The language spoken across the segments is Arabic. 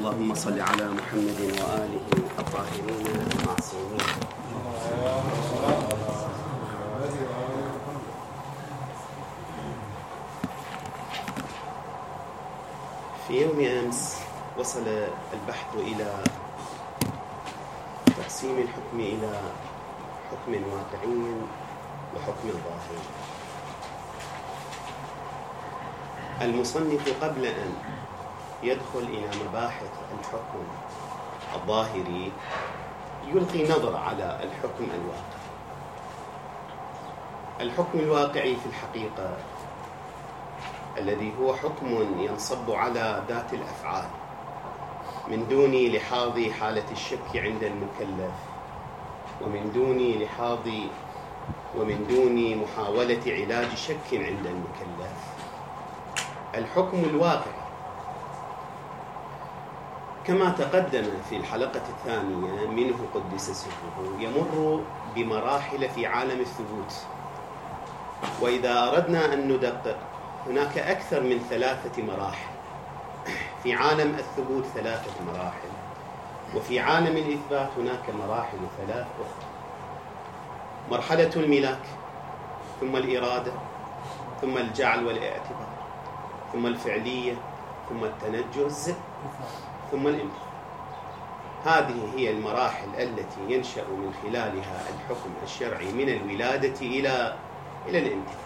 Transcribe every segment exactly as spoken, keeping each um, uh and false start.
اللهم صل على محمد وآله الطاهرين المعصومين. في يوم أمس وصل البحث إلى تقسيم الحكم إلى حكم واقعي وحكم ظاهري. المصنف قبل أن يدخل إلى مباحث الحكم الظاهري يلقي نظرة على الحكم الواقعي. الحكم الواقعي في الحقيقة الذي هو حكم ينصب على ذات الأفعال من دون لحاظ حالة الشك عند المكلف، ومن دون لحاظ ومن دون محاولة علاج شك عند المكلف. الحكم الواقعي كما تقدم في الحلقة الثانية منه قدس سره يمر بمراحل في عالم الثبوت، وإذا أردنا أن ندقق هناك أكثر من ثلاثة مراحل. في عالم الثبوت ثلاثة مراحل، وفي عالم الإثبات هناك مراحل ثلاث أخرى: مرحلة الملاك، ثم الإرادة، ثم الجعل والاعتبار، ثم الفعلية، ثم التنجز، ثم الامتثال. هذه هي المراحل التي ينشأ من خلالها الحكم الشرعي من الولادة إلى إلى الامتثال.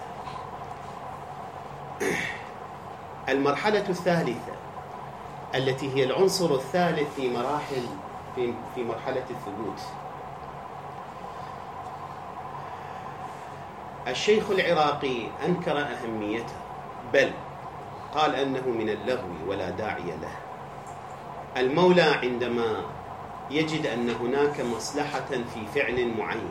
المرحلة الثالثة التي هي العنصر الثالث في مراحل في في مرحلة الثبوت، الشيخ العراقي أنكر أهميته، بل قال أنه من اللغو ولا داعي له. المولى عندما يجد أن هناك مصلحة في فعل معين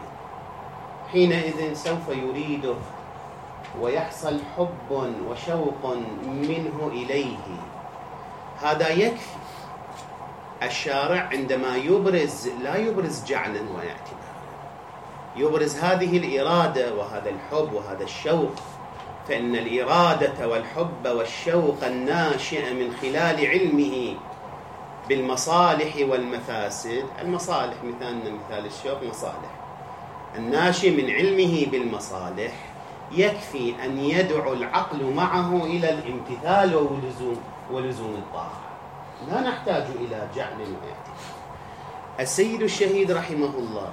حينئذ سوف يريده ويحصل حب وشوق منه إليه. هذا يكفي. الشارع عندما يبرز لا يبرز جعلا واعتبارا، يبرز هذه الإرادة وهذا الحب وهذا الشوق، فإن الإرادة والحب والشوق الناشئ من خلال علمه بالمصالح والمفاسد. المصالح مثالنا مثال الشوق مصالح، الناشئ من علمه بالمصالح يكفي أن يدعو العقل معه إلى الامتثال ولزوم ولزوم الطاعة، لا نحتاج إلى جعل واعتبار. السيد الشهيد رحمه الله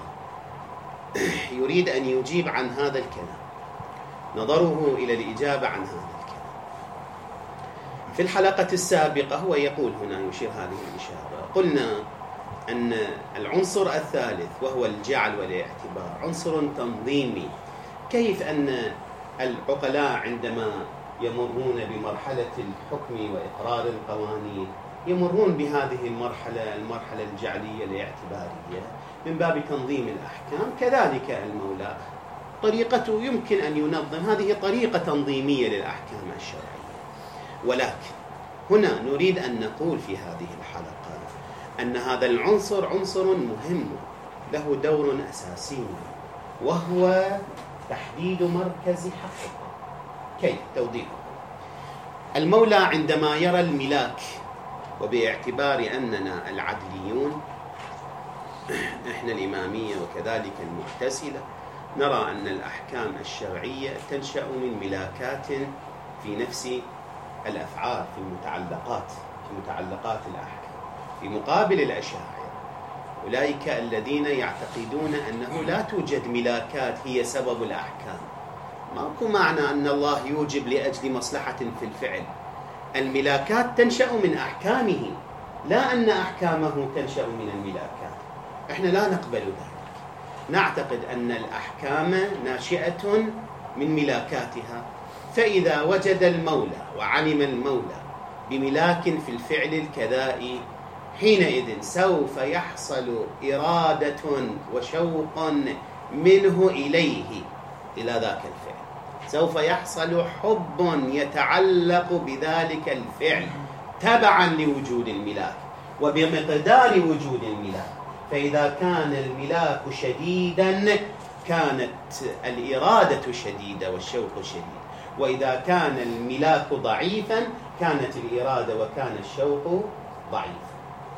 يريد أن يجيب عن هذا الكلام، نظره إلى الإجابة عن هذا الكلام. في الحلقة السابقة هو يقول هنا يشير هذه الإشارة، قلنا أن العنصر الثالث وهو الجعل والاعتبار عنصر تنظيمي. كيف أن العقلاء عندما يمرون بمرحلة الحكم وإقرار القوانين يمرون بهذه المرحلة المرحلة الجعلية الاعتبارية من باب تنظيم الأحكام، كذلك المولى طريقته يمكن أن ينظم، هذه طريقة تنظيمية للأحكام الشرعية. ولكن هنا نريد أن نقول في هذه الحلقة أن هذا العنصر عنصر مهم له دور أساسي، وهو تحديد مركز حقه. كيف؟ توضيح. المولى عندما يرى الملاك، وباعتبار أننا العدليون إحنا الإمامية وكذلك المعتزلة نرى أن الأحكام الشرعية تنشأ من ملاكات في نفس الأفعال، في المتعلقات في متعلقات الأحكام، في مقابل الأشاعرة أولئك الذين يعتقدون أنه لا توجد ملاكات هي سبب الأحكام. ماكو معنى أن الله يوجب لأجل مصلحة في الفعل. الملاكات تنشأ من أحكامه، لا أن أحكامه تنشأ من الملاكات. إحنا لا نقبل ذلك، نعتقد أن الأحكام ناشئة من ملاكاتها. فإذا وجد المولى وعلم المولى بملاك في الفعل الكذائي حينئذ سوف يحصل إرادة وشوق منه إليه إلى ذاك الفعل، سوف يحصل حب يتعلق بذلك الفعل تبعا لوجود الملاك وبمقدار وجود الملاك. فإذا كان الملاك شديدا كانت الإرادة شديدة والشوق شديد، وإذا كان الملاك ضعيفا كانت الإرادة وكان الشوق ضعيف.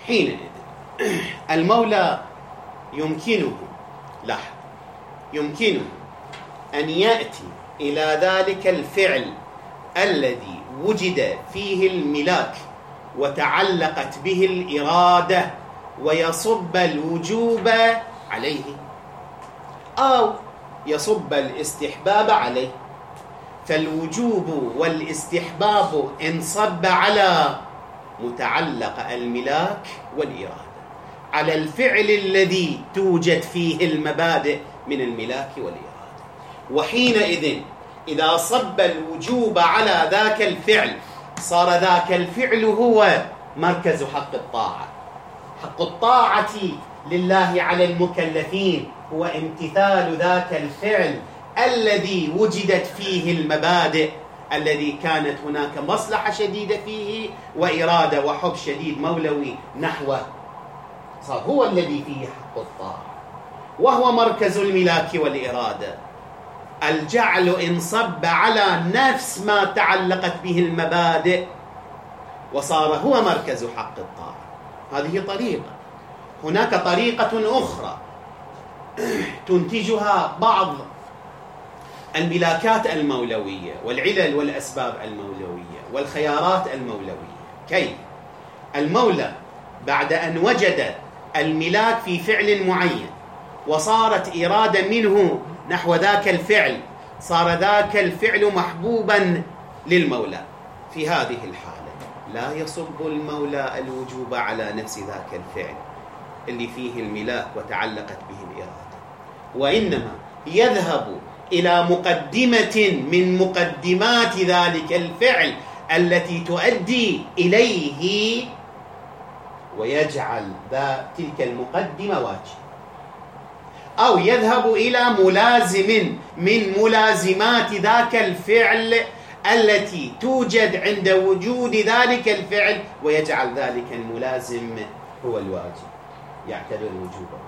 حينئذ المولى يمكنه لاحظ يمكنه أن يأتي إلى ذلك الفعل الذي وجد فيه الملاك وتعلقت به الإرادة ويصب الوجوب عليه، أو يصب الاستحباب عليه. فالوجوب والاستحباب انصب على متعلق الملاك والإرادة، على الفعل الذي توجد فيه المبادئ من الملاك والإرادة. وحينئذ إذا صب الوجوب على ذاك الفعل صار ذاك الفعل هو مركز حق الطاعة. حق الطاعة لله على المكلفين هو امتثال ذاك الفعل الذي وجدت فيه المبادئ، الذي كانت هناك مصلحة شديدة فيه وإرادة وحب شديد مولوي نحوه، صار هو الذي فيه حق الطاعة وهو مركز الملاك والإرادة. الجعل انصب على نفس ما تعلقت به المبادئ وصار هو مركز حق الطاعة. هذه طريقة. هناك طريقة أخرى تنتجها بعض الملاكات المولوية والعلل والأسباب المولوية والخيارات المولوية. كيف؟ المولى بعد أن وجد الملاك في فعل معين وصارت إرادة منه نحو ذاك الفعل، صار ذاك الفعل محبوبا للمولى. في هذه الحالة لا يصب المولى الوجوب على نفس ذاك الفعل اللي فيه الملاك وتعلقت به الإرادة، وإنما يذهب إلى مقدمة من مقدمات ذلك الفعل التي تؤدي إليه ويجعل ذا تلك المقدمة واجب، أو يذهب إلى ملازم من ملازمات ذاك الفعل التي توجد عند وجود ذلك الفعل ويجعل ذلك الملازم هو الواجب، يعتبر وجوبه.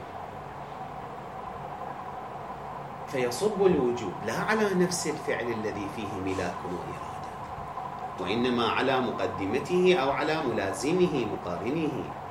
فيصب الوجوب لا على نفس الفعل الذي فيه ملاك وإرادة، وإنما على مقدمته أو على ملازمه مقارنه.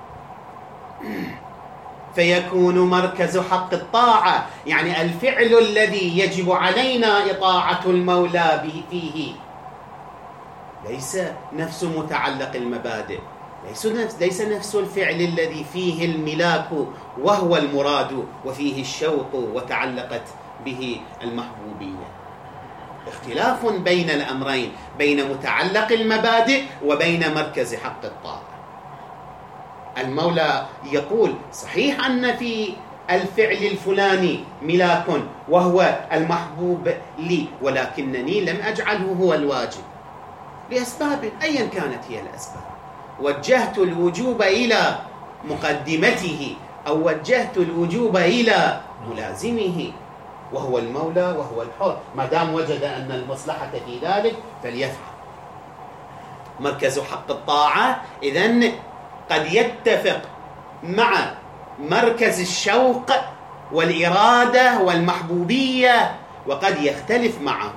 فيكون مركز حق الطاعة يعني الفعل الذي يجب علينا إطاعة المولى به فيه ليس نفس متعلق المبادئ، ليس نفس, ليس نفس الفعل الذي فيه الملاك وهو المراد وفيه الشوق وتعلقت به المحبوبية. اختلاف بين الأمرين، بين متعلق المبادئ وبين مركز حق الطاعة. المولى يقول صحيح أن في الفعل الفلاني ملاك وهو المحبوب لي، ولكنني لم أجعله هو الواجب لأسباب أيا كانت هي الأسباب. وجهت الوجوب إلى مقدمته أو وجهت الوجوب إلى ملازمه وهو المولى وهو الحر، ما دام وجد أن المصلحة في ذلك فليفعل. مركز حق الطاعة إذن قد يتفق مع مركز الشوق والإرادة والمحبوبية وقد يختلف معه.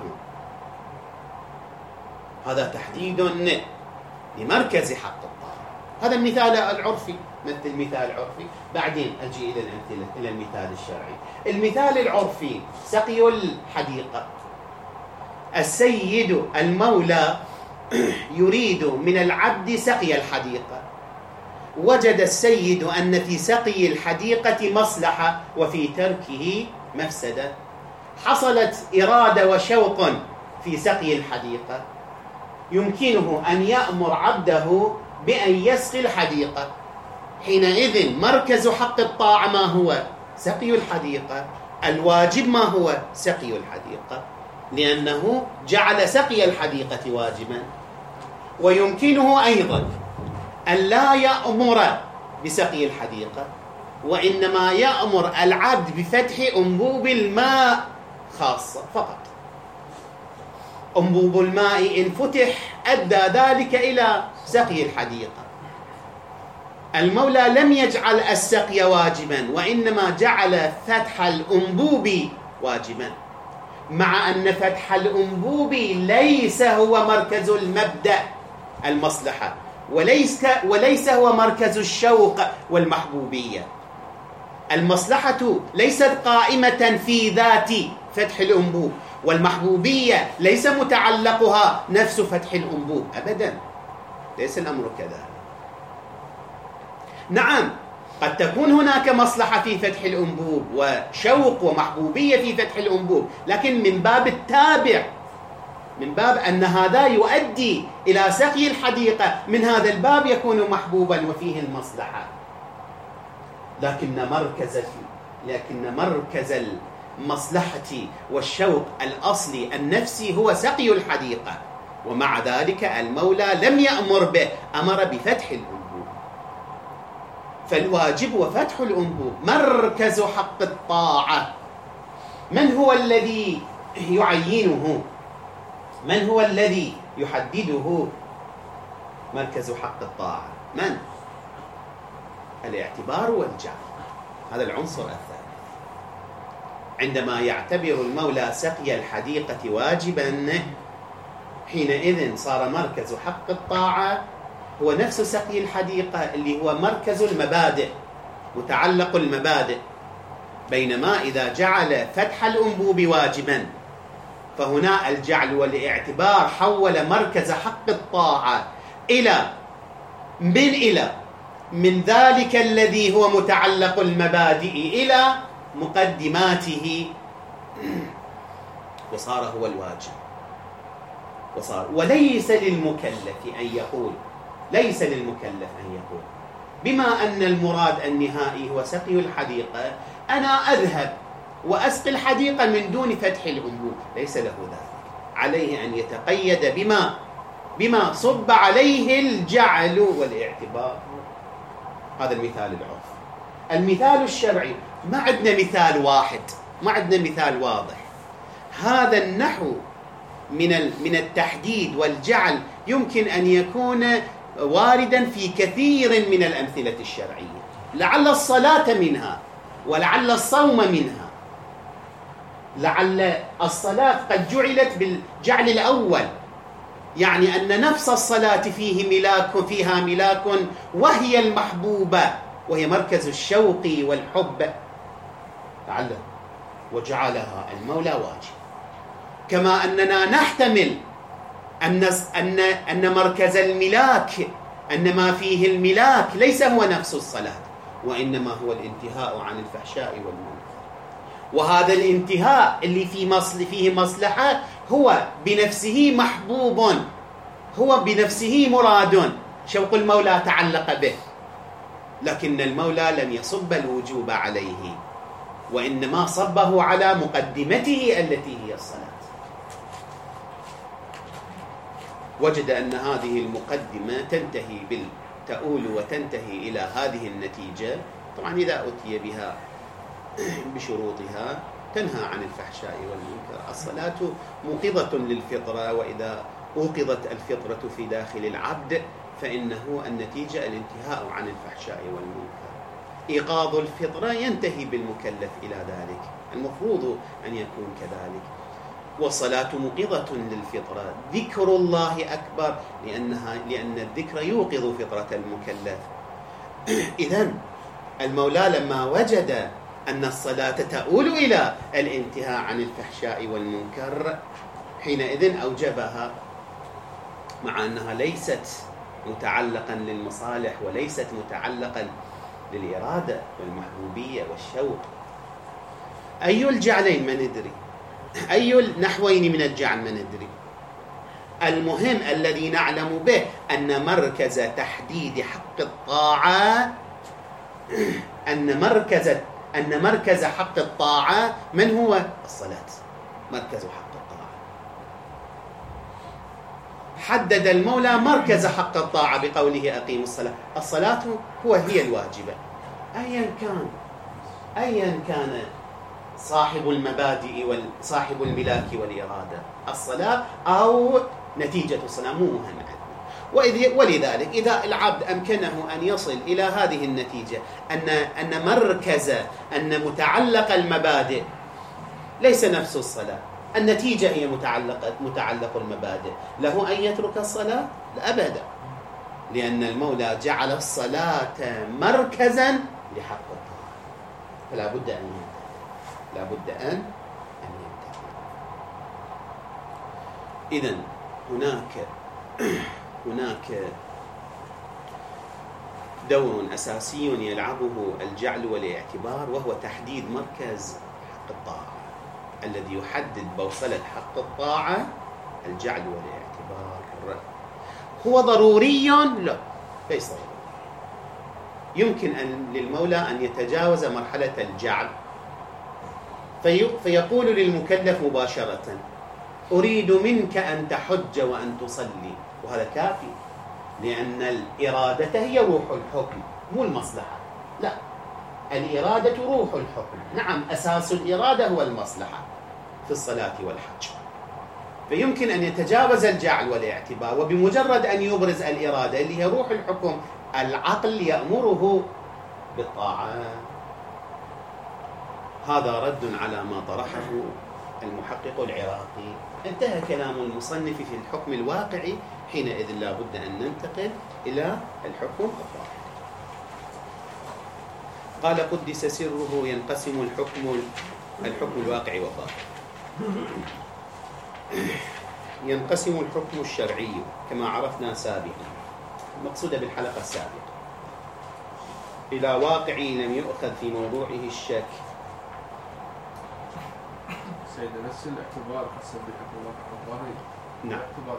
هذا تحديد لمركز حق الطاعة. هذا المثال العرفي، مثل المثال العرفي. بعدين أجي إلى الأمثلة، إلى المثال الشرعي. المثال العرفي سقي الحديقة. السيد المولى يريد من العبد سقي الحديقة، وجد السيد أن في سقي الحديقة مصلحة وفي تركه مفسدة. حصلت إرادة وشوق في سقي الحديقة، يمكنه أن يأمر عبده بأن يسقي الحديقة. حينئذ مركز حق الطاعة ما هو؟ سقي الحديقة. الواجب ما هو؟ سقي الحديقة، لأنه جعل سقي الحديقة واجبا. ويمكنه أيضا أن لا يأمر بسقي الحديقة، وإنما يأمر العبد بفتح أنبوب الماء خاصة فقط. أنبوب الماء إن فتح أدى ذلك إلى سقي الحديقة. المولى لم يجعل السقي واجبا، وإنما جعل فتح الأنبوب واجبا، مع أن فتح الأنبوب ليس هو مركز المبدأ المصلحة، وليس, وليس هو مركز الشوق والمحبوبية. المصلحة ليست قائمة في ذات فتح الأنبوب، والمحبوبية ليس متعلقها نفس فتح الأنبوب أبدا، ليس الأمر كذلك. نعم قد تكون هناك مصلحة في فتح الأنبوب وشوق ومحبوبية في فتح الأنبوب، لكن من باب التابع، من باب أن هذا يؤدي إلى سقي الحديقة، من هذا الباب يكون محبوبا وفيه المصلحة. لكن مركز لكن مركز المصلحة والشوق الأصلي النفسي هو سقي الحديقة، ومع ذلك المولى لم يأمر به، أمر بفتح الأنبوب. فالواجب هو فتح الأنبوب. مركز حق الطاعة من هو الذي يعينه؟ من هو الذي يحدده مركز حق الطاعة؟ من؟ الاعتبار والجعل، هذا العنصر الثالث. عندما يعتبر المولى سقي الحديقة واجبا، حينئذ صار مركز حق الطاعة هو نفس سقي الحديقة اللي هو مركز المبادئ، متعلق المبادئ. بينما إذا جعل فتح الأنبوب واجبا، فهنا الجعل والاعتبار حول مركز حق الطاعة إلى من إلى من ذلك الذي هو متعلق المبادئ إلى مقدماته، وصار هو الواجب. وصار وليس للمكلف أن يقول ليس للمكلف أن يقول بما أن المراد النهائي هو سقي الحديقة، أنا أذهب وأسقي الحديقة من دون فتح الأنبوب. ليس له ذلك، عليه أن يتقيد بما بما صب عليه الجعل والاعتبار. هذا المثال العرفي. المثال الشرعي ما عندنا مثال واحد، ما عندنا مثال واضح. هذا النحو من من التحديد والجعل يمكن أن يكون واردا في كثير من الأمثلة الشرعية، لعل الصلاة منها، ولعل الصوم منها. لعل الصلاة قد جعلت بالجعل الأول، يعني أن نفس الصلاة فيه ملاك فيها ملاك وهي المحبوبة، وهي مركز الشوق والحب، لعل وجعلها المولى واجب. كما أننا نحتمل أن أن أن مركز الملاك، أن ما فيه الملاك ليس هو نفس الصلاة، وإنما هو الانتهاء عن الفحشاء والمنكر. وهذا الانتهاء اللي في مصل فيه مصلحة هو بنفسه محبوب، هو بنفسه مراد، شوق المولى تعلق به، لكن المولى لم يصب الوجوب عليه، وإنما صبه على مقدمته التي هي الصلاة. وجد أن هذه المقدمة تنتهي بالتؤول وتنتهي إلى هذه النتيجة. طبعا إذا أتي بها بشروطها تنهى عن الفحشاء والمنكر. الصلاة موقظة للفطرة، وإذا أوقظت الفطرة في داخل العبد فإنه النتيجة الانتهاء عن الفحشاء والمنكر. إيقاظ الفطرة ينتهي بالمكلف إلى ذلك، المفروض أن يكون كذلك. والصلاة موقظة للفطرة، ذكر الله أكبر، لأنها لأن الذكر يوقظ فطرة المكلف. إذن المولى لما وجد أن الصلاة تؤول إلى الانتهاء عن الفحشاء والمنكر حينئذ أوجبها، مع أنها ليست متعلقا للمصالح وليست متعلقا للإرادة والمحبوبية والشوق. أي الجعلين ما ندري، أي النحوين من الجعل ما ندري. المهم الذي نعلم به أن مركز تحديد حق الطاعة أن مركز أن مركز حق الطاعة من هو؟ الصلاة. مركز حق الطاعة حدد المولى مركز حق الطاعة بقوله أقيموا الصلاة. الصلاة هو هي الواجبة، أيا كان أيا كان صاحب المبادئ وصاحب الملاك والإرادة، الصلاة أو نتيجة الصلاة مو مهم. ولذلك إذا العبد أمكنه أن يصل إلى هذه النتيجة أن أن مركز أن متعلق المبادئ ليس نفس الصلاة، النتيجة هي متعلقة متعلق المبادئ، له أن يترك الصلاة؟ لا أبدا، لأن المولى جعل الصلاة مركزا لحق الطاعة، فلا بد أن ينتهي، لا بد أن أن ينتهي. إذن هناك هناك دور أساسي يلعبه الجعل والاعتبار، وهو تحديد مركز حق الطاعة الذي يحدد بوصلة حق الطاعة. الجعل والاعتبار هو ضروري؟ لا، ليس ضروري. يمكن أن للمولى أن يتجاوز مرحلة الجعل في فيقول للمكلف مباشرة: أريد منك أن تحج وأن تصلي، وهذا كافي، لأن الإرادة هي روح الحكم مو المصلحة. لا، الإرادة روح الحكم. نعم، أساس الإرادة هو المصلحة في الصلاة والحج. فيمكن أن يتجاوز الجعل والاعتبار، وبمجرد أن يبرز الإرادة اللي هي روح الحكم، العقل يأمره بالطاعة. هذا رد على ما طرحه المحقق العراقي. انتهى كلام المصنف في الحكم الواقعي، حينئذ لا بد أن ننتقل إلى الحكم الظاهري. قال: قدس سره ينقسم الحكم الحكم الواقعي والظاهري. ينقسم الحكم الشرعي كما عرفنا سابقا، المقصود بالحلقة السابقة، إلى واقعي لم يؤخذ في موضوعه الشك. سيد نفس الاعتبار حسب الحكم الظاهري. نعم. الاعتبار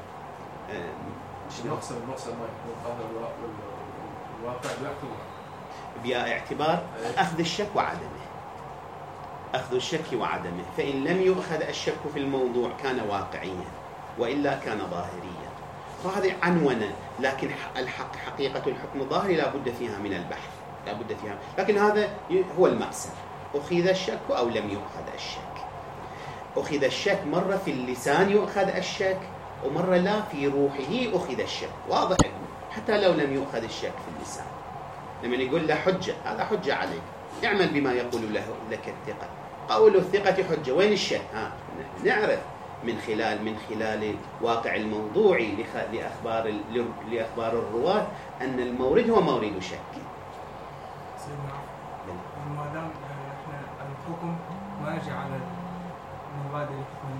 المقصد المقصد ما يكون ظاهر والواقع باعتبار بيا اعتبار أخذ الشك وعدمه، أخذ الشك وعدمه. فإن لم يؤخذ الشك في الموضوع كان واقعيا، وإلا كان ظاهريا. فهذه عنونة، لكن الحق حقيقة الحكم الظاهري لا بد فيها من البحث، لا بد فيها. لكن هذا هو المقصد: أخذ الشك أو لم يؤخذ الشك. أخذ الشك مرة في اللسان يؤخذ الشك، ومرة لا، في روحه أخذ الشك. واضح؟ حتى لو لم يؤخذ الشك في اللسان، لما يقول له حجة، هذا حجة عليك، اعمل بما يقول له لك الثقة. قول الثقة حجة، وين الشك؟ ها نعرف من خلال من خلال الواقع الموضوعي لأخبار لأخبار الرواة أن المورد هو مورد شك. سيدنا ما دام احنا الحكم ما يجي على مبادئ الحكم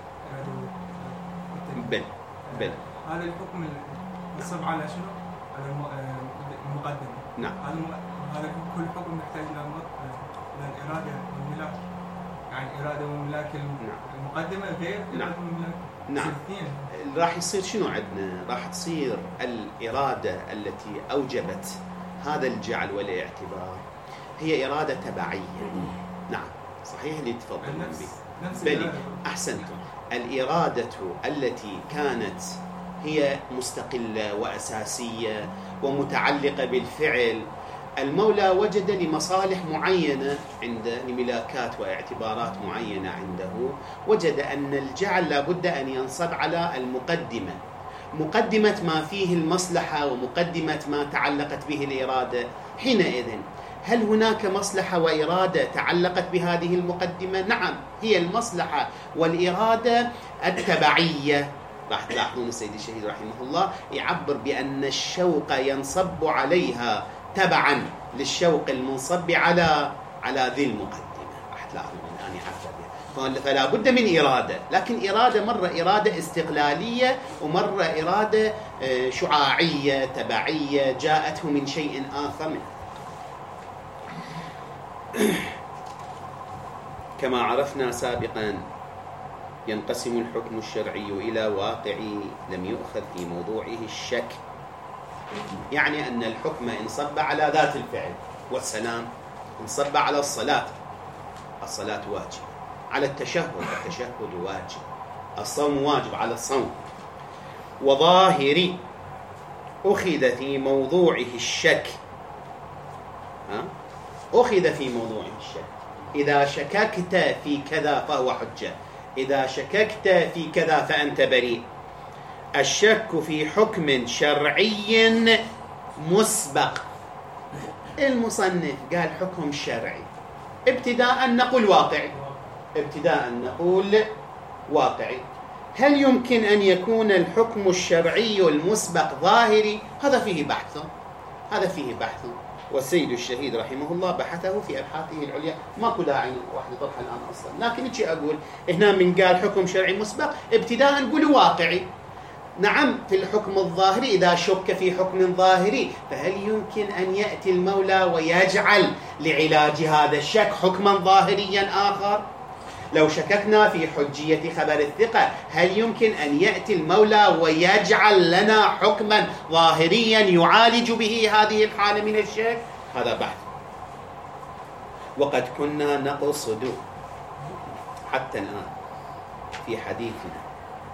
بل بل هذا الحكم يصب على شنو؟ على المقدمة. نعم. هذا كل حكم يحتاج إلى الإرادة والملاك، يعني إرادة وملاك المقدمة غير إرادة وملاك. نعم. راح يصير شنو عندنا؟ راح تصير الإرادة التي أوجبت هذا الجعل والاعتبار هي إرادة تبعية. نعم، صحيح اللي تفضلون به. بلي أحسنتم. الإرادة التي كانت هي مستقلة وأساسية ومتعلقة بالفعل، المولى وجد لمصالح معينة عنده، لملاكات واعتبارات معينة عنده، وجد أن الجعل لابد أن ينصب على المقدمة، مقدمة ما فيه المصلحة ومقدمة ما تعلقت به الإرادة. حينئذ هل هناك مصلحة وإرادة تعلقت بهذه المقدمة؟ نعم، هي المصلحة والإرادة التبعية. راح تلاحظون السيد الشهيد رحمه الله يعبر بأن الشوق ينصب عليها تبعا للشوق المنصب على على ذي المقدمة. راح تلاحظون الآن يعبر بها. فلا بد من إرادة، لكن إرادة مرة إرادة استقلالية، ومرة إرادة شعاعية تبعية جاءته من شيء آخر منه. كما عرفنا سابقا، ينقسم الحكم الشرعي إلى واقعي لم يؤخذ في موضوعه الشك، يعني أن الحكم انصب على ذات الفعل، والسلام انصب على الصلاة، الصلاة واجب، على التشهد، التشهد واجب، الصوم واجب على الصوم. وظاهري أخذ في موضوعه الشك، ها؟ أخذ في موضوعه الشك. إذا شككت في كذا فهو حجة، إذا شككت في كذا فأنت بريء. الشك في حكم شرعي مسبق. المصنف قال حكم شرعي، ابتداء نقول واقعي، ابتداء نقول واقعي. هل يمكن أن يكون الحكم الشرعي المسبق ظاهري؟ هذا فيه بحث، هذا فيه بحث، والسيد الشهيد رحمه الله بحثه في أبحاثه العليا، ماكو داعي واحد يطرحه الآن أصلا. لكن شيء أقول هنا من قال حكم شرعي مسبق ابتداء نقول واقعي. نعم في الحكم الظاهري إذا شك في حكم ظاهري فهل يمكن أن يأتي المولى ويجعل لعلاج هذا الشك حكما ظاهريا آخر؟ لو شككنا في حجية خبر الثقة هل يمكن أن يأتي المولى ويجعل لنا حكما ظاهريا يعالج به هذه الحالة من الشك؟ هذا بحث. وقد كنا نقصد حتى الآن في حديثنا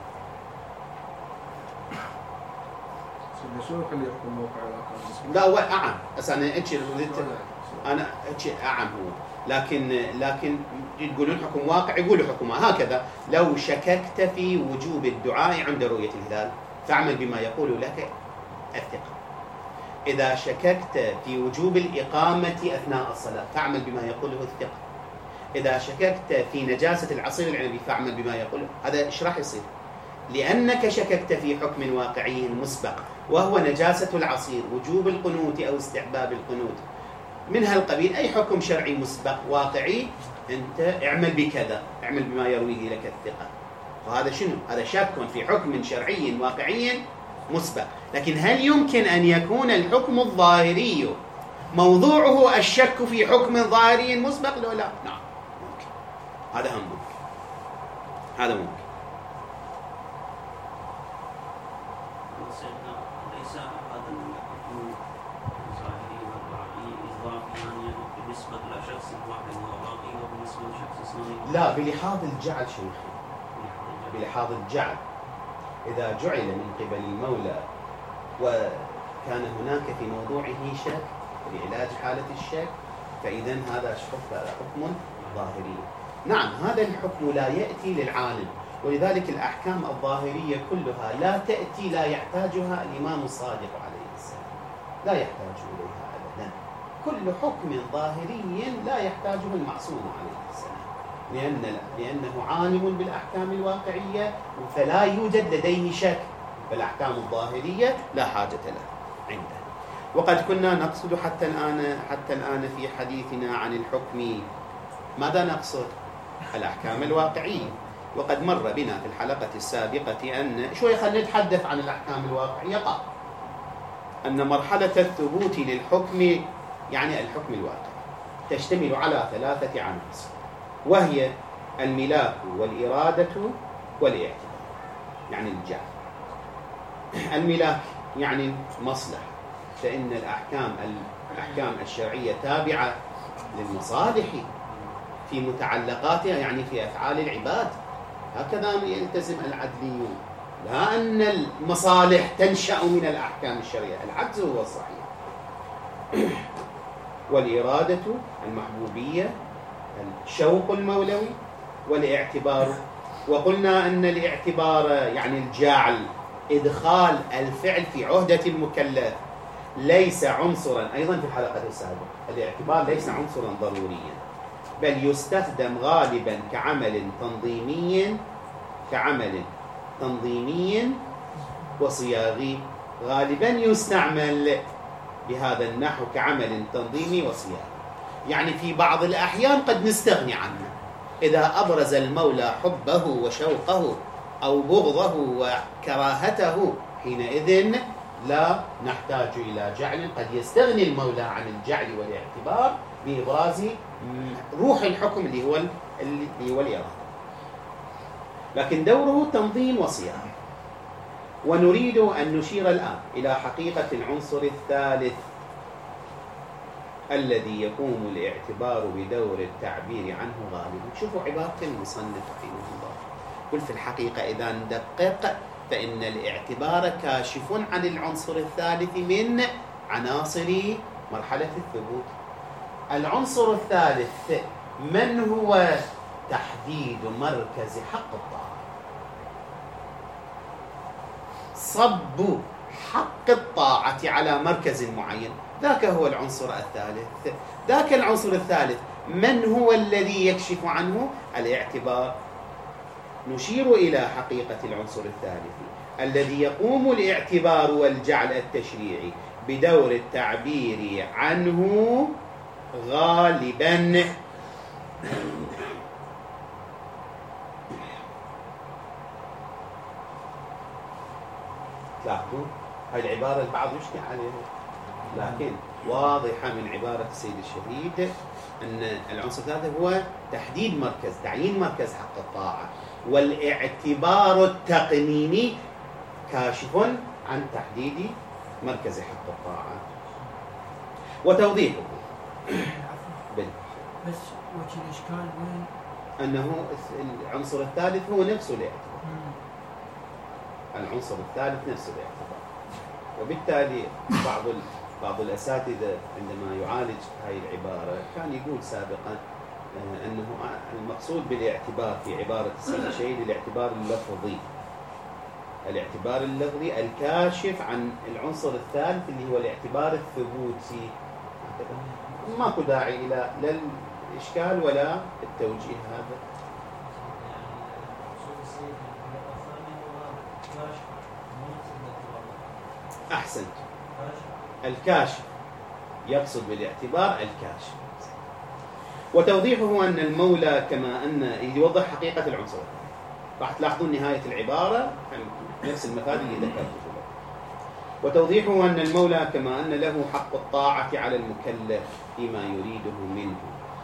شنو خلي يحكم موقع لا هو أعم، بس أنا أتشي أنا أتشي أعم هو، لكن لكن يقولون حكم واقع، يقولوا حكم هكذا. لو شككت في وجوب الدعاء عند رؤية الهلال فاعمل بما يقول لك الثقة. إذا شككت في وجوب الإقامة أثناء الصلاة فاعمل بما يقوله الثقة. إذا شككت في نجاسة العصير العنبي فاعمل بما يقوله. هذا إيش راح يصير؟ لأنك شككت في حكم واقعي مسبق وهو نجاسة العصير، وجوب القنوت أو استحباب القنوت، من هالقبيل أي حكم شرعي مسبق واقعي أنت اعمل بكذا، اعمل بما يرويه لك الثقة. وهذا شنو؟ هذا شك في حكم شرعي واقعي مسبق. لكن هل يمكن أن يكون الحكم الظاهري موضوعه الشك في حكم ظاهري مسبق؟ لا لا نعم ممكن، هذا هم ممكن، هذا ممكن. ليس هذا الحكم الظاهري والواقعي إضافيا بالنسبة لشخص واحد وواقعي وبالنسبة لشخص ثاني؟ لا، بلحاظ الجعل شيخي، بلحاظ الجعل. إذا جعل من قبل المولى وكان هناك في موضوعه شك لعلاج حالة الشك فإذا هذا حكم ظاهري. نعم هذا الحكم لا يأتي للعالم، ولذلك الأحكام الظاهرية كلها لا تأتي، لا يحتاجها الإمام الصادق عليه السلام، لا يحتاج إليها أبدا. كل حكم ظاهري لا يحتاجه المعصوم عليه السلام، لأن لأنه عالم بالأحكام الواقعية فلا يوجد لديه شك، فالأحكام الظاهرية لا حاجة له عنده. وقد كنا نقصد حتى الآن حتى الآن في حديثنا عن الحكم ماذا نقصد؟ الأحكام الواقعية. وقد مر بنا في الحلقة السابقة أن شوي خلينا نتحدث عن الأحكام الواقعية. قال أن مرحلة الثبوت للحكم يعني الحكم الواقعي تشتمل على ثلاثة عناصر، وهي الملاك والإرادة والاعتبار، يعني الجعل. الملاك يعني مصلحة، فإن الأحكام الأحكام الشرعية تابعة للمصالح في متعلقاتها، يعني في أفعال العباد، هكذا يلتزم العدليون، لا أن المصالح تنشأ من الأحكام الشرعية، العكس هو الصحيح. والإرادة المحبوبية، الشوق المولوي، والاعتبار. وقلنا أن الاعتبار يعني الجعل، إدخال الفعل في عهدة المكلف، ليس عنصرا، أيضا في الحلقة السابقة الاعتبار ليس عنصرا ضروريا، بل يستخدم غالبا كعمل تنظيمي كعمل تنظيمي وصياغي. غالبا يستعمل بهذا النحو كعمل تنظيمي وصياغي، يعني في بعض الأحيان قد نستغني عنه إذا أبرز المولى حبه وشوقه أو بغضه وكراهته، حينئذ لا نحتاج إلى جعل. قد يستغني المولى عن الجعل والاعتبار بإبراز روح الحكم اللي هو اللي هو الإرادة، لكن دوره تنظيم وصياغة. ونريد أن نشير الآن إلى حقيقة العنصر الثالث الذي يقوم الاعتبار بدور التعبير عنه غالبا. شوفوا عبارة المصنف رحمه الله، قل في الحقيقة إذا ندقق فإن الاعتبار كاشف عن العنصر الثالث من عناصر مرحلة الثبوت. العنصر الثالث من هو؟ تحديد مركز حق الطاعة، صب حق الطاعة على مركز معين، ذاك هو العنصر الثالث. ذاك العنصر الثالث من هو الذي يكشف عنه؟ الاعتبار. نشير إلى حقيقة العنصر الثالث الذي يقوم الاعتبار والجعل التشريعي بدور التعبير عنه غالبا. لاحظوا هاي العبارة البعض يشكي عليها، لكن واضحة من عبارة السيد الشهيد أن العنصر الثالث هو تحديد مركز، تعيين مركز حق الطاعة، والاعتبار التقنيني كاشف عن تحديد مركز حق الطاعة وتوضيحه. بل بس وجه الإشكال وين؟ أنه العنصر الثالث هو نفسه الاعتبار، العنصر الثالث نفسه الاعتبار، وبالتالي بعض بعض الأساتذة عندما يعالج هذه العبارة كان يقول سابقا أنه المقصود بالاعتبار في عبارة السيد الشهيد الاعتبار اللفظي، الاعتبار اللفظي الكاشف عن العنصر الثالث اللي هو الاعتبار الثبوتي. ماكو داعي إلى لا الإشكال ولا التوجيه هذا. أحسنت، الكاشف يقصد بالاعتبار الكاشف. وتوضيحه أن المولى كما أن يوضح حقيقة العنصر، راح تلاحظون نهاية العبارة نفس المفاد اللي ذكرته. وتوضيحه أن المولى كما أن له حق الطاعة على المكلف فيما يريده منه،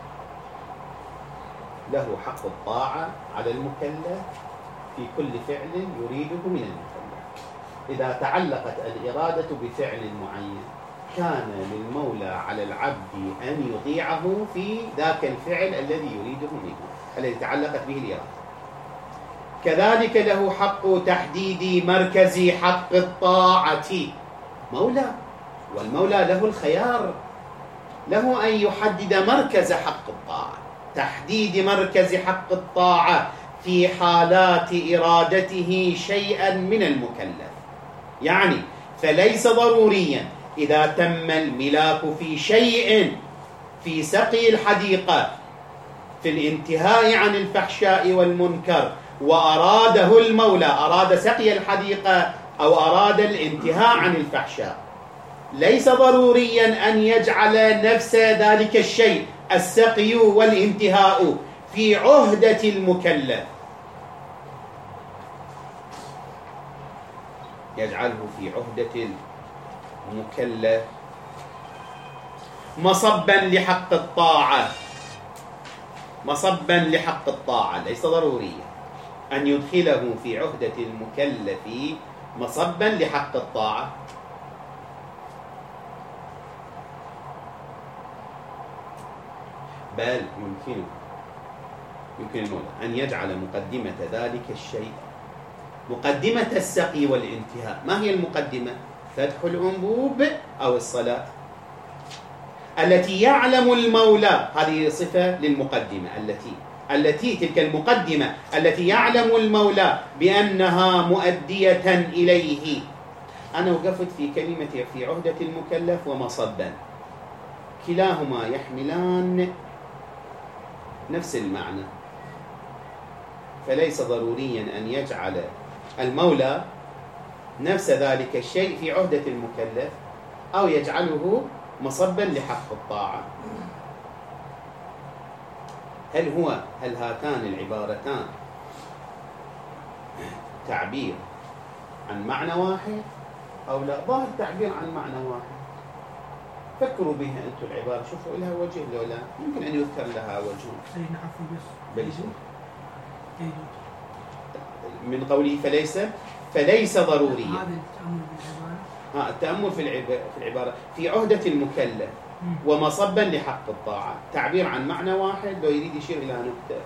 له حق الطاعة على المكلف في كل فعل يريده من المكلف. إذا تعلقت الإرادة بفعل معين كان للمولى على العبد أن يطيعه في ذاك الفعل الذي يريده منه، الذي تعلقت به الإرادة. كذلك له حق تحديد مركز حق الطاعة مولى، والمولى له الخيار، له أن يحدد مركز حق الطاعة، تحديد مركز حق الطاعة في حالات إرادته شيئا من المكلف. يعني فليس ضروريا إذا تم الملاك في شيء في سقي الحديقة في الانتهاء عن الفحشاء والمنكر وأراده المولى، أراد سقي الحديقة أو أراد الانتهاء عن الفحشاء، ليس ضروريا أن يجعل نفس ذلك الشيء السقي والانتهاء في عهدة المكلف، يجعله في عهدة المكلف مصبا لحق الطاعة، مصبا لحق الطاعة، ليس ضروريا أن يدخله في عهدة المكلف مصبا لحق الطاعة. بل يمكن يمكن المولى أن يجعل مقدمة ذلك الشيء مقدمة السقي والانتهاء. ما هي المقدمة؟ فتح الأنبوب أو الصلاة التي يعلم المولى، هذه صفة للمقدمة، التي التي تلك المقدمة التي يعلم المولى بأنها مؤدية إليه. أنا وقفت في كلمة في عهدة المكلف ومصبا، كلاهما يحملان نفس المعنى، فليس ضروريا أن يجعل المولى نفس ذلك الشيء في عهدة المكلف أو يجعله مصبا لحق الطاعة. هل هو هل هاتان العبارتان تعبير عن معنى واحد أو لا؟ ظاهر تعبير عن معنى واحد. فكروا بها أنتم العبارة، شوفوا لها وجه لو لا، يمكن أن يذكر لها وجه. سيدنا عفو بس بليس من قوله فليس فليس ضروريا. هذا التأمل بالعبارة، ها التأمل في العبارة في العبارة في عهدة المكلف ومصبا لحق الطاعة، تعبير عن معنى واحد لو يريد يشير إلى نقطة.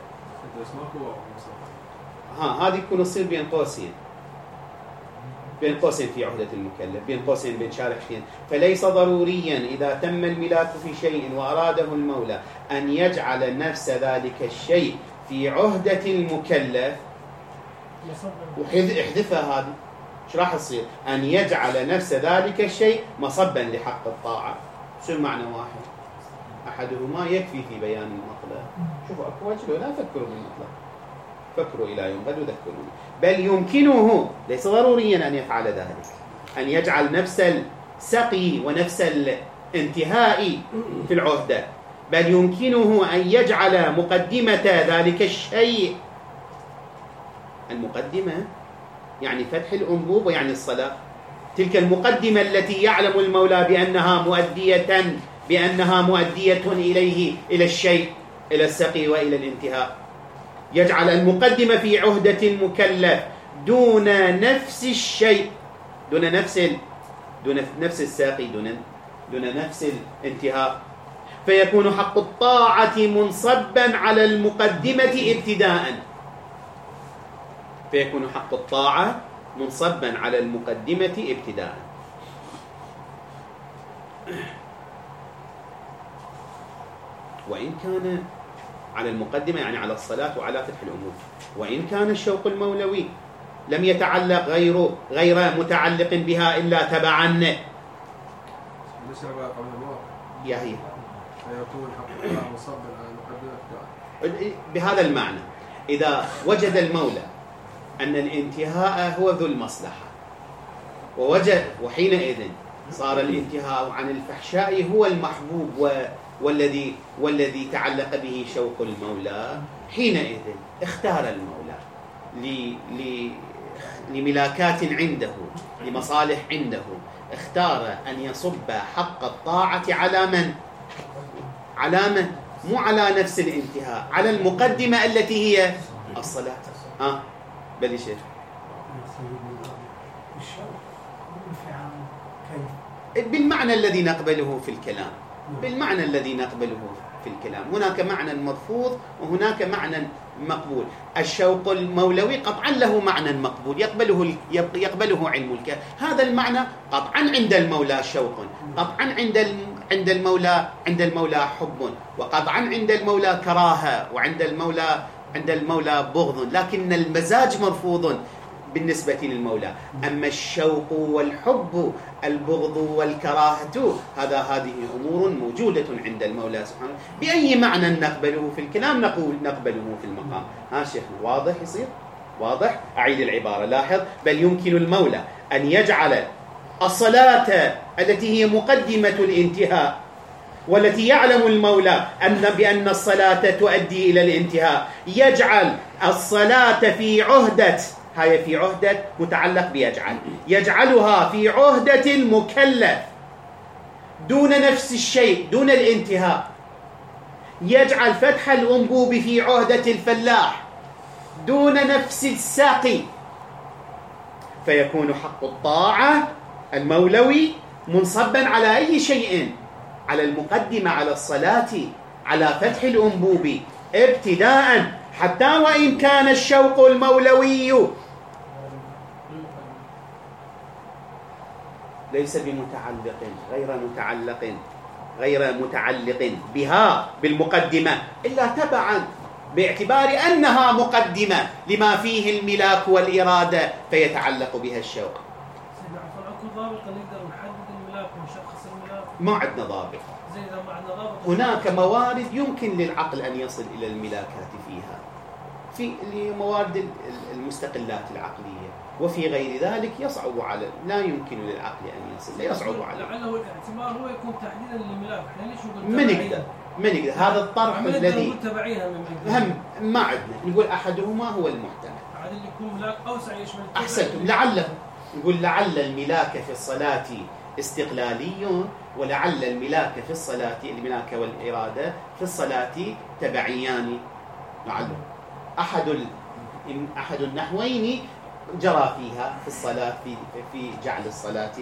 ها هذه يكون تصير بين قوسين، بين قوسين في عهدة المكلف، بين قوسين بين شارحين. فليس ضروريا إذا تم الملاك في شيء وأراده المولى أن يجعل نفس ذلك الشيء في عهدة المكلف، واحذفها هذه، ايش راح تصير؟ أن يجعل نفس ذلك الشيء مصبا لحق الطاعة. شو المعنى واحد؟ أحدهما يكفي في بيان المطلب. شوفوا أكو وجه لا فكروا بالمطلب. فكروا إلى يوم غد وذكروني. بل يمكنه، ليس ضروريا أن يفعل ذلك، أن يجعل نفس السقي ونفس الانتهاء في العهدة، بل يمكنه أن يجعل مقدمة ذلك الشيء، المقدمة يعني فتح الأنبوب ويعني الصلاة، تلك المقدمة التي يعلم المولى بأنها مؤدية بأنها مؤدية إليه، إلى الشيء، إلى السقي وإلى الانتهاء، يجعل المقدمة في عهدة المكلف دون نفس الشيء، دون نفس ال... دون نفس الساقي، دون دون نفس الانتهاء، فيكون حق الطاعة منصبا على المقدمة ابتداء، فيكون حق الطاعة منصبا على المقدمة ابتداء. وإن كان على المقدمة يعني على الصلاة وعلى فتح الأمور، وإن كان الشوق المولوي لم يتعلق غير غير متعلق بها إلا تبعا يا هي فيكون حق الله مصبا على المقدمة بهذا المعنى. إذا وجد المولى أن الانتهاء هو ذو المصلحة، ووجد وحينئذ صار الانتهاء عن الفحشاء هو المحبوب و والذي والذي تعلق به شوق المولى، حينئذ اختار المولى ل ل لملاكات عنده، لمصالح عنده، اختار أن يصب حق الطاعة على من؟ على من؟ مو على نفس الانتهاء، على المقدمة التي هي الصلاة. ها بل شيخ بالمعنى الذي نقبله في الكلام، بالمعنى الذي نقبله في الكلام، هناك معنى مرفوض وهناك معنى مقبول. الشوق المولوي قطعا له معنى مقبول يقبله يقبله علم الكلام، هذا المعنى قطعا عند المولى شوق، قطعا عند عند المولى عند المولى حب، وقطعا عند المولى كراهة، وعند المولى عند المولى بغض، لكن المزاج مرفوض بالنسبة للمولى. أما الشوق والحب، البغض والكراهة، هذا هذه أمور موجودة عند المولى سبحانه. بأي معنى نقبله في الكلام نقول نقبله في المقام. ها شيخ واضح يصير؟ واضح؟ أعيد العبارة، لاحظ. بل يمكن المولى أن يجعل الصلاة التي هي مقدمة الانتهاء، والتي يعلم المولى أن بأن الصلاة تؤدي إلى الانتهاء، يجعل الصلاة في عهدة، هاي في عهدة متعلق بيجعل، يجعلها في عهدة المكلف دون نفس الشيء، دون الانتهاء، يجعل فتح الأنبوب في عهدة الفلاح دون نفس الساقي، فيكون حق الطاعة المولوي منصبا على أي شيء، على المقدمة، على الصلاة، على فتح الأنبوب ابتداء، حتى وإن كان الشوق المولوي ليس بمتعلق، غير متعلق غير متعلق بها بالمقدمة، إلا تبعا باعتبار أنها مقدمة لما فيه الملاك والإرادة فيتعلق بها الشوق. سيدنا عفوا، اكو ضابط نقدر نحدد الملاك ونشخص الملاك؟ ما عندنا ضابط. زي اذا ما عندنا ضابط، هناك موارد يمكن للعقل أن يصل إلى الملاكات فيها، في موارد المستقلات العقلية، وفي غير ذلك يصعب على، لا يمكن للعقل أن يصل، لا يصعب عليه. لعله الاعتبار هو يكون تحديدا للملاك، احنا ليش نقول ما نقدر ما نقدر هذا الطرح الذي هم ما عندنا، نقول أحدهما هو المحتمل، عاد اللي يكون ملاك أوسع يشمل أحسنتم، لعله نقول لعل الملاك في الصلاة استقلالي، ولعل الملاك في الصلاة، الملاك والإرادة في الصلاة تبعيان، لعله أحد ال... أحد النحوين جرى فيها في الصلاة، في في جعل الصلاة.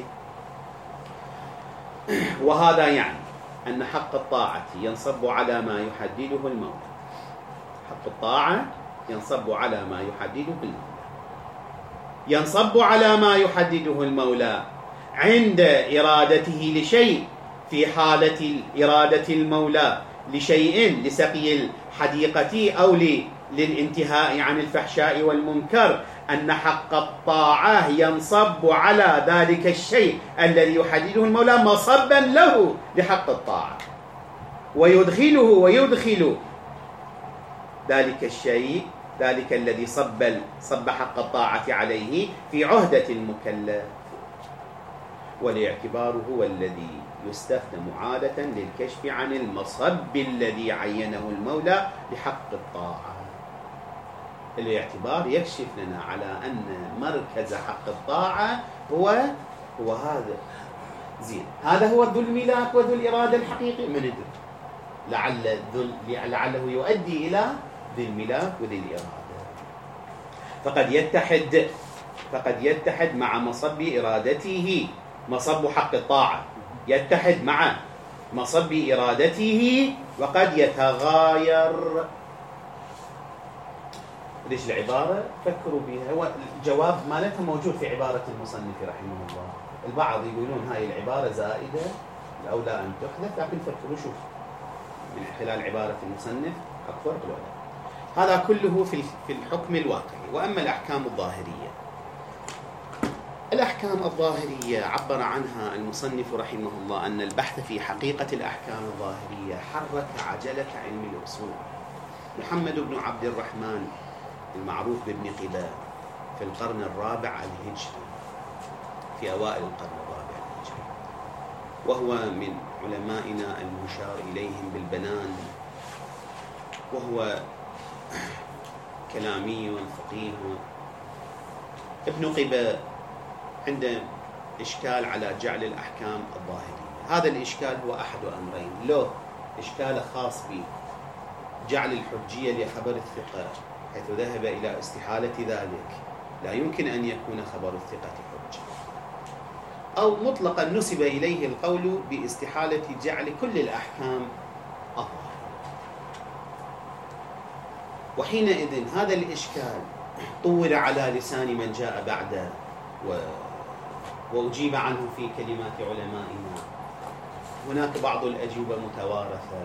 وهذا يعني أن حق الطاعة ينصب على ما يحدده المولى، حق الطاعة ينصب على ما يحدده المولى، ينصب على ما يحدده المولى عند إرادته لشيء، في حالة إرادة المولى لشيء لسقي الحديقة أو للانتهاء عن الفحشاء والمنكر، أن حق الطاعة ينصب على ذلك الشيء الذي يحدده المولى مصبا له لحق الطاعة، ويدخله ويدخل ذلك الشيء ذلك الذي صب صب حق الطاعة عليه في عهدة المكلف، والاعتبار هو الذي يستخدم عادة للكشف عن المصب الذي عينه المولى لحق الطاعة. الاعتبار يكشف لنا على أن مركز حق الطاعة هو هو هذا. زين، هذا هو ذو الملاك وذو الإرادة الحقيقي، من ندري لعل لعله يؤدي إلى ذي الملاك وذي الإرادة. فقد يتحد فقد يتحد مع مصب إرادته، مصب حق الطاعة يتحد مع مصب إرادته، وقد يتغاير. ليش العبارة؟ فكروا بها، هو الجواب مالتها موجود في عبارة المصنف رحمه الله. البعض يقولون هاي العبارة زائدة الأولى أن تحذف، لكن فكروا شوف من خلال عبارة المصنف أكثر الأولى. هذا كله في في الحكم الواقعي. وأما الأحكام الظاهرية، الأحكام الظاهرية عبر عنها المصنف رحمه الله أن البحث في حقيقة الأحكام الظاهرية حرك عجلة علم الأصول. محمد بن عبد الرحمن المعروف بابن قباء في القرن الرابع الهجري، في أوائل القرن الرابع الهجري، وهو من علمائنا المشار إليهم بالبنان، وهو كلامي فقيه. ابن قباء عنده إشكال على جعل الأحكام الظاهرية. هذا الإشكال هو أحد أمرين: له إشكال خاص بجعل الحجية لخبر الثقة، حيث ذهب إلى استحالة ذلك، لا يمكن أن يكون خبر الثقة حجة، أو مطلقا نسب إليه القول باستحالة جعل كل الأحكام الظاهرية. وحينئذ هذا الإشكال طور على لسان من جاء بعده و... وأجيب عنه في كلمات علمائنا. هناك بعض الأجوبة متوارثة.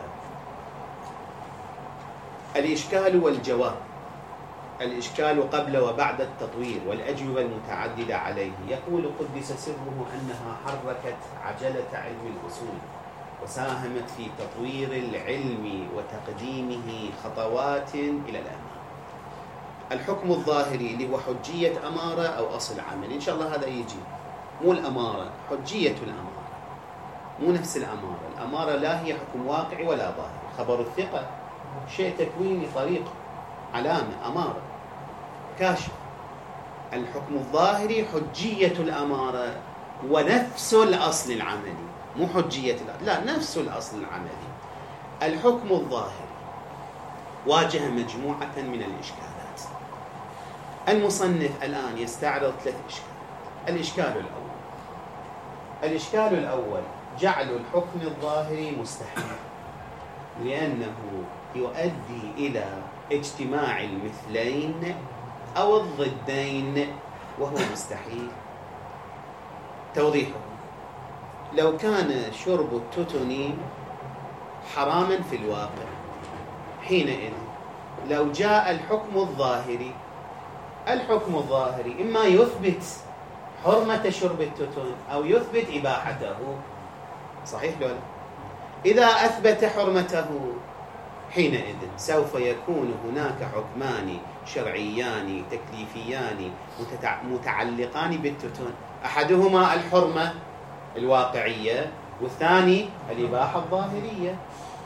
الإشكال والجواب، الإشكال قبل وبعد التطوير والأجوبة المتعددة عليه. يقول قدس سره أنها حركت عجلة علم الأصول وساهمت في تطوير العلم وتقديمه خطوات إلى الأمام. الحكم الظاهري اللي هو حجية أمارة أو أصل عمل، إن شاء الله هذا يجي، مو الأمارة، حجية الأمارة، مو نفس الأمارة. الأمارة لا هي حكم واقعي ولا ظاهري. خبر الثقة شيء تكويني، طريق، علامة، أمارة، كاشف. الحكم الظاهري حجية الأمارة ونفس الأصل العملي، مو حجية الأصل، لا، نفس الأصل العملي. الحكم الظاهري واجه مجموعة من الإشكالات. المصنف الآن يستعرض ثلاث إشكالات. الإشكال الأول الإشكال الأول جعل الحكم الظاهري مستحيل، لأنه يؤدي إلى اجتماع المثلين أو الضدين، وهو مستحيل. توضيحه: لو كان شرب التوتوني حراما في الواقع، حينئذ لو جاء الحكم الظاهري، الحكم الظاهري إما يثبت حرمة شرب التوتون أو يثبت إباحته، صحيح لولا؟ إذا أثبت حرمته حينئذ سوف يكون هناك حكمان شرعيان تكليفيان متعلقان بالتوتون، أحدهما الحرمة الواقعية والثاني الإباحة الظاهرية.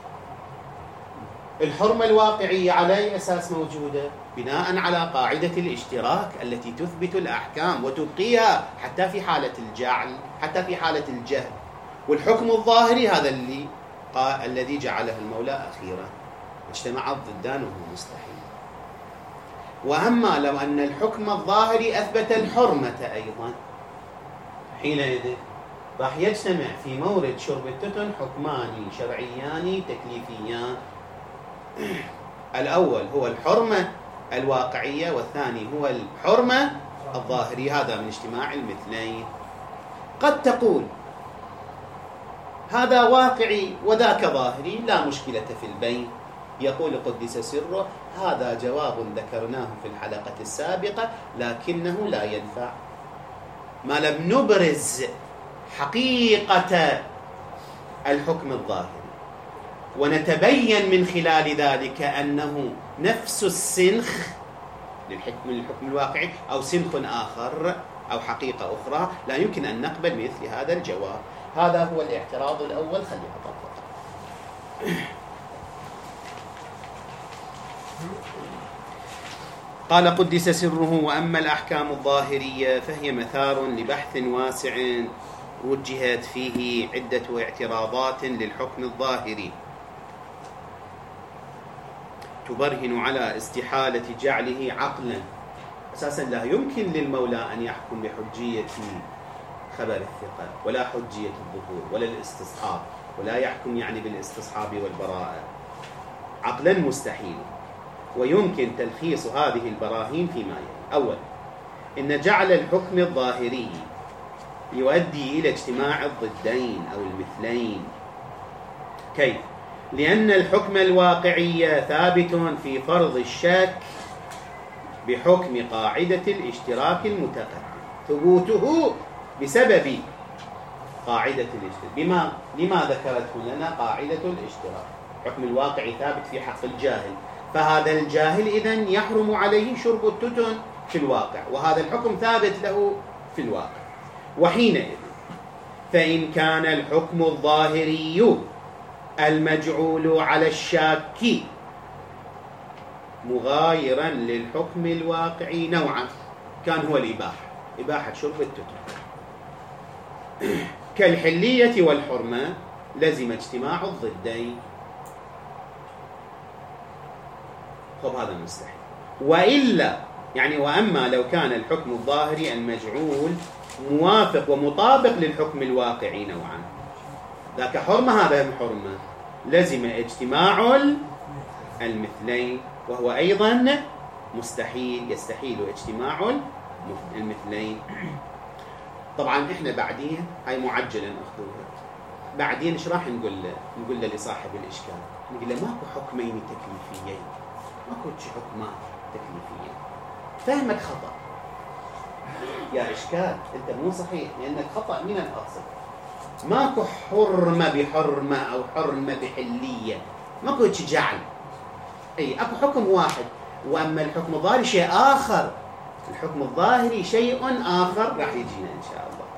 الحرمة الواقعية على أي أساس موجودة؟ بناء على قاعدة الاشتراك التي تثبت الأحكام وتبقيها حتى في حالة الجعل، حتى في حالة الجهل. والحكم الظاهري هذا اللي الذي جعله المولى أخيرا، اجتمع الضدان وهو مستحيل. وأما لو أن الحكم الظاهري أثبت الحرمة أيضا، حينئذ راح يجتمع في مورد شرب التوتون حكمان شرعيان تكليفيان. الأول هو الحرمة الواقعية والثاني هو الحرمة الظاهرية، هذا من اجتماع المثلين. قد تقول هذا واقعي وذاك ظاهري، لا مشكلة في البين. يقول قدس سره: هذا جواب ذكرناه في الحلقة السابقة لكنه لا ينفع ما لم نبرز حقيقة الحكم الظاهري ونتبين من خلال ذلك أنه نفس السنخ للحكم الحكم الواقعي أو سنخ آخر أو حقيقة أخرى، لا يمكن أن نقبل مثل هذا الجواب. هذا هو الاعتراض الأول. خليها أطبق. قال قدس سره: وأما الأحكام الظاهرية فهي مثار لبحث واسع وجهت فيه عدة اعتراضات للحكم الظاهري تبرهن على استحالة جعله عقلا. أساسا لا يمكن للمولى أن يحكم بحجية خبر الثقة ولا حجية الظهور ولا الاستصحاب، ولا يحكم يعني بالاستصحاب والبراءة، عقلا مستحيل. ويمكن تلخيص هذه البراهين فيما يلي. أولا، إن جعل الحكم الظاهري يؤدي إلى اجتماع الضدين أو المثلين. كيف؟ لأن الحكم الواقعي ثابت في فرض الشك بحكم قاعدة الاشتراك المتقدم، ثبوته بسبب قاعدة الاشتراك. بما لما ذكرته لنا قاعدة الاشتراك؟ حكم الواقع ثابت في حق الجاهل، فهذا الجاهل إذن يحرم عليه شرب التتن في الواقع، وهذا الحكم ثابت له في الواقع. وحينئذ فإن كان الحكم الظاهري المجعول على الشاك مغايرا للحكم الواقعي نوعا، كان هو الإباحة، إباحة شرب التتن كالحلية والحرمة، لزم اجتماع الضدين. طب هذا مستحيل. وإلا يعني وأما لو كان الحكم الظاهري المجعول موافق ومطابق للحكم الواقعي نوعا، ذاك حرمة هذا حرمة، لزم اجتماع المثلين، وهو أيضا مستحيل، يستحيل اجتماع المثلين. طبعا احنا بعدين هاي معجلا اخذوها، بعدين ايش راح نقول له؟ نقول له لصاحب الاشكال، نقول له ماكو حكمين تكليفيين، ماكو حكمان تكليفيين، فهمك خطأ يا اشكال، انت مو صحيح لانك خطأ من الاصل. ماكو حرمة بحرمة او حرمة بحلية، ماكو جعل، اي اكو حكم واحد. واما الحكم الظاهري شيء اخر، الحكم الظاهري شيء آخر راح يجينا إن شاء الله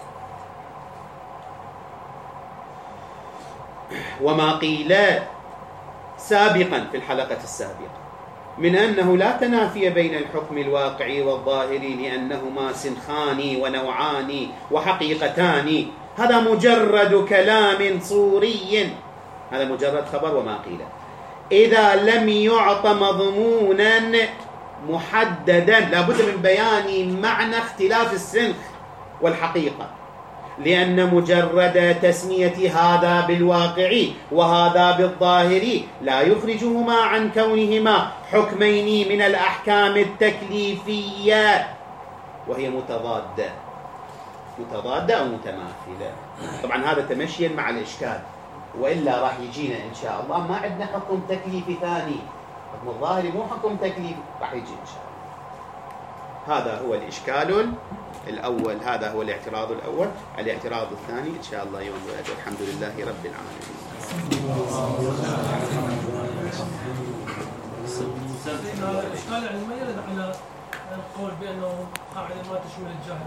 تعالى. وما قيل سابقا في الحلقة السابقة من أنه لا تنافي بين الحكم الواقعي والظاهري لأنهما سنخان ونوعان وحقيقتان، هذا مجرد كلام صوري، هذا مجرد خبر. وما قيل إذا لم يعط مضمونا محددا لابد من بيان معنى اختلاف السنخ والحقيقة، لأن مجرد تسمية هذا بالواقعي وهذا بالظاهري لا يخرجهما عن كونهما حكمين من الأحكام التكليفية، وهي متضادة متضادة أو متماثلة. طبعا هذا تمشيا مع الإشكال، وإلا راح يجينا إن شاء الله ما عندنا حكم تكليفي ثاني، حكم الظاهري مو حكم تكليف، راح يجي إن شاء الله. هذا هو الإشكال الأول، هذا هو الاعتراض الأول. الاعتراض الثاني إن شاء الله يوم الغد. الحمد لله رب العالمين. الإشكال يعني ما يرد على القول بأنه قاعدة ما تشمل الجاهل